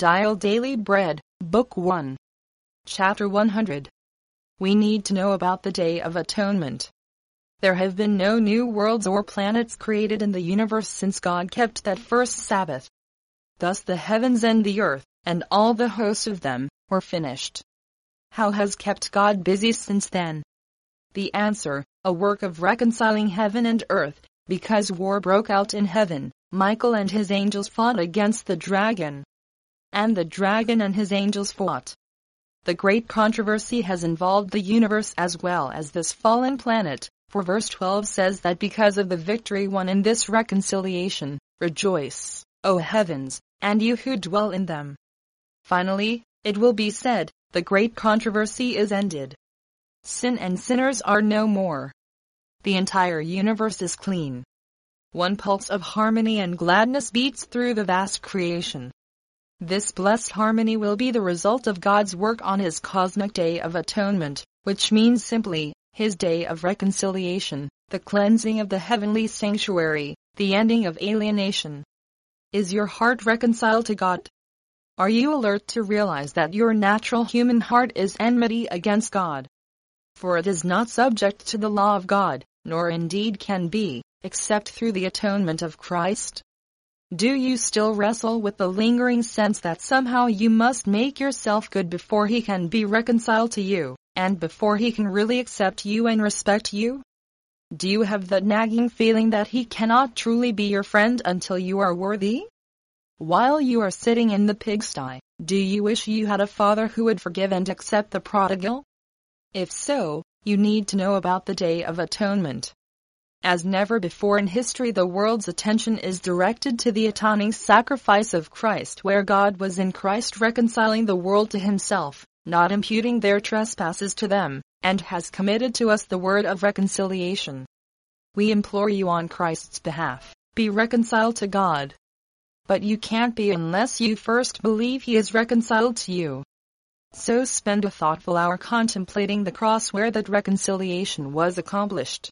Dial Daily Bread, Book 1. Chapter 100. We need to know about the Day of Atonement. There have been no new worlds or planets created in the universe since God kept that first Sabbath. Thus the heavens and the earth, and all the host of them, were finished. How has kept God busy since then? The answer, a work of reconciling heaven and earth, because war broke out in heaven. Michael and his angels fought against the dragon, and the dragon and his angels fought. The great controversy has involved the universe as well as this fallen planet, for verse 12 says that because of the victory won in this reconciliation, rejoice, O heavens, and you who dwell in them. Finally, it will be said, the great controversy is ended. Sin and sinners are no more. The entire universe is clean. One pulse of harmony and gladness beats through the vast creation. This blessed harmony will be the result of God's work on His cosmic Day of Atonement, which means simply, His Day of Reconciliation, the cleansing of the heavenly sanctuary, the ending of alienation. Is your heart reconciled to God? Are you alert to realize that your natural human heart is enmity against God? For it is not subject to the law of God, nor indeed can be, except through the atonement of Christ? Do you still wrestle with the lingering sense that somehow you must make yourself good before He can be reconciled to you, and before He can really accept you and respect you? Do you have that nagging feeling that He cannot truly be your friend until you are worthy? While you are sitting in the pigsty, do you wish you had a father who would forgive and accept the prodigal? If so, you need to know about the Day of Atonement. As never before in history, the world's attention is directed to the atoning sacrifice of Christ, where God was in Christ reconciling the world to Himself, not imputing their trespasses to them, and has committed to us the word of reconciliation. We implore you on Christ's behalf, be reconciled to God. But you can't be unless you first believe He is reconciled to you. So spend a thoughtful hour contemplating the cross where that reconciliation was accomplished.